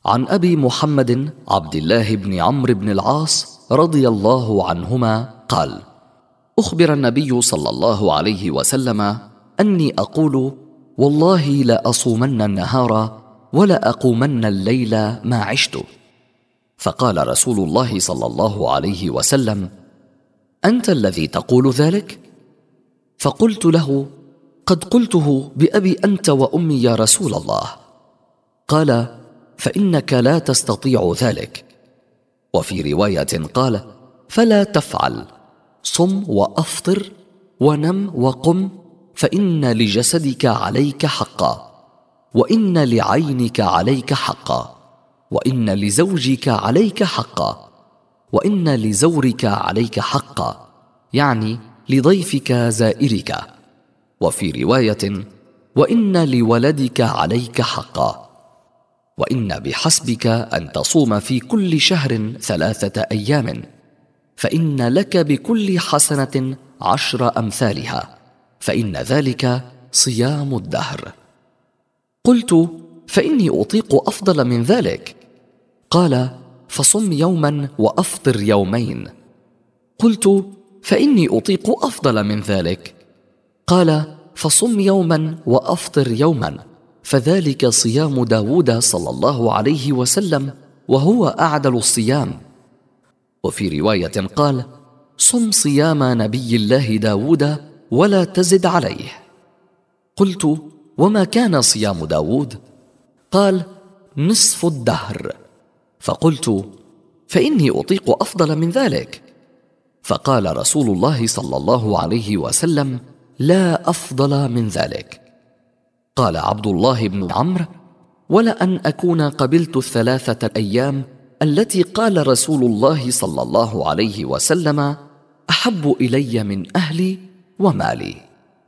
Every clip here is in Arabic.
عن أبي محمد عبد الله بن عمرو بن العاص رضي الله عنهما قال: أخبر النبي صلى الله عليه وسلم أني أقول: والله لا أصومن النهار ولا أقومن الليل ما عشت. فقال رسول الله صلى الله عليه وسلم: أنت الذي تقول ذلك؟ فقلت له: قد قلته بأبي أنت وأمي يا رسول الله. قال: فإنك لا تستطيع ذلك. وفي رواية قال: فلا تفعل، صم وأفطر ونم وقم، فإن لجسدك عليك حقا، وإن لعينك عليك حقا، وإن لزوجك عليك حقا، وإن لزورك عليك حقا، يعني لضيفك زائرك. وفي رواية: وإن لولدك عليك حقا، وإن بحسبك أن تصوم في كل شهر 3 أيام، فإن لك بكل حسنة 10 أمثالها، فإن ذلك صيام الدهر. قلت: فإني أطيق أفضل من ذلك. قال: فصم يوما وأفطر يومين. قلت: فإني أطيق أفضل من ذلك. قال: فصم يوما وأفطر يوما، فذلك صيام داود صلى الله عليه وسلم، وهو أعدل الصيام. وفي رواية قال: صم صيام نبي الله داود ولا تزد عليه. قلت: وما كان صيام داود؟ قال: نصف الدهر. فقلت: فإني أطيق أفضل من ذلك. فقال رسول الله صلى الله عليه وسلم: لا أفضل من ذلك. قال عبد الله بن عمرو: ولأن أكون قبلت 3 أيام التي قال رسول الله صلى الله عليه وسلم أحب إلي من أهلي ومالي.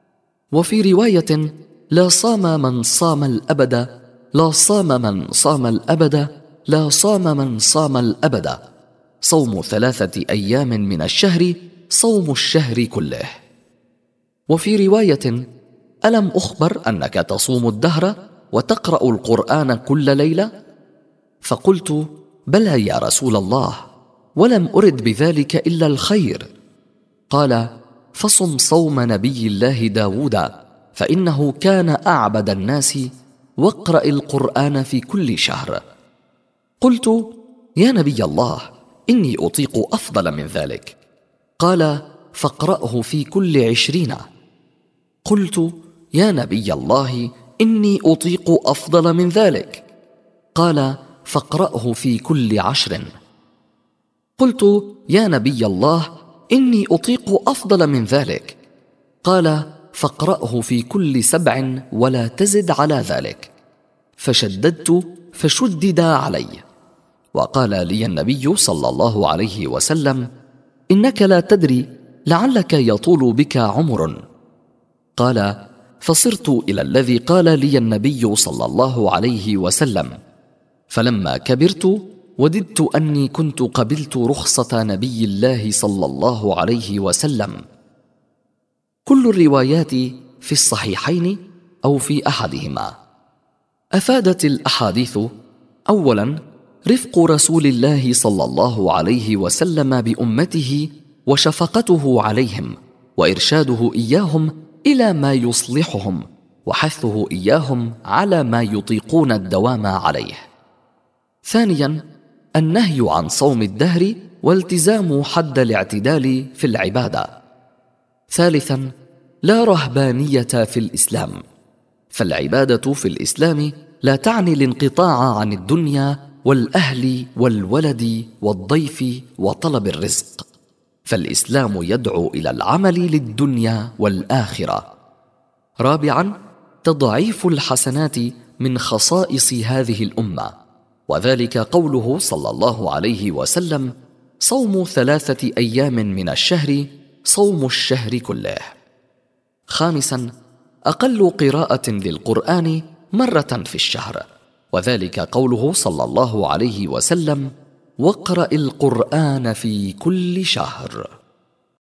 وفي رواية: لا صام من صام الأبد، لا صام من صام الأبد، لا صام من صام الأبد، صوم 3 أيام من الشهر صوم الشهر كله. وفي رواية: ألم أخبر أنك تصوم الدهر وتقرأ القرآن كل ليلة؟ فقلت: بلى يا رسول الله، ولم أرد بذلك إلا الخير. قال: فصم صوم نبي الله داود، فإنه كان أعبد الناس، واقرأ القرآن في كل شهر. قلت: يا نبي الله، إني أطيق أفضل من ذلك. قال: فاقرأه في كل 20. قلت: يا نبي الله، إني أطيق أفضل من ذلك. قال: فاقرأه في كل 10. قلت: يا نبي الله، إني أطيق أفضل من ذلك. قال: فاقرأه في كل 7 ولا تزد على ذلك. فشددت فشدد علي. وقال لي النبي صلى الله عليه وسلم: إنك لا تدري، لعلك يطول بك عمر. قال: فصرت إلى الذي قال لي النبي صلى الله عليه وسلم، فلما كبرت وددت أني كنت قبلت رخصة نبي الله صلى الله عليه وسلم. كل الروايات في الصحيحين أو في أحدهما. أفادت الأحاديث: أولا، رفق رسول الله صلى الله عليه وسلم بأمته وشفقته عليهم، وإرشاده إياهم إلى ما يصلحهم، وحثه إياهم على ما يطيقون الدوام عليه. ثانيا، النهي عن صوم الدهر والتزام حد الاعتدال في العبادة. ثالثا، لا رهبانية في الإسلام، فالعبادة في الإسلام لا تعني الانقطاع عن الدنيا والأهل والولد والضيف وطلب الرزق، فالإسلام يدعو إلى العمل للدنيا والآخرة. رابعا، تضعيف الحسنات من خصائص هذه الأمة، وذلك قوله صلى الله عليه وسلم: صوم 3 أيام من الشهر صوم الشهر كله. خامسا، أقل قراءة للقرآن مرة في الشهر، وذلك قوله صلى الله عليه وسلم: واقرأ القرآن في كل شهر.